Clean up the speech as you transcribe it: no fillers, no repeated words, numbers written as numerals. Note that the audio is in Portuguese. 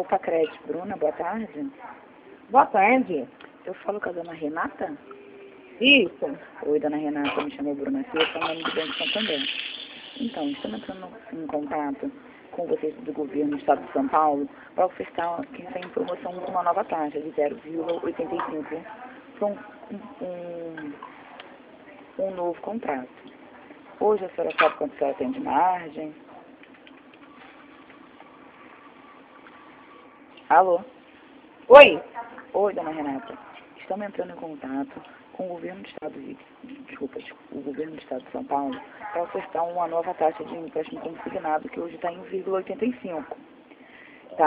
Facred. Bruna, boa tarde. Boa tarde. Eu falo com a dona Renata? Isso. Oi, dona Renata, me chamo Bruna Silva, sou nome do Banco Santander. Então, estamos entrando em contato com vocês do governo do Estado de São Paulo para ofertar que está em promoção uma nova taxa de 0,85 para um novo contrato. Hoje a senhora sabe quanto a senhora tem de margem? Alô? Oi. Oi, dona Renata. Estamos entrando em contato com o governo do Estado o governo do Estado de São Paulo para ofertar uma nova taxa de empréstimo consignado que hoje está em 1,85.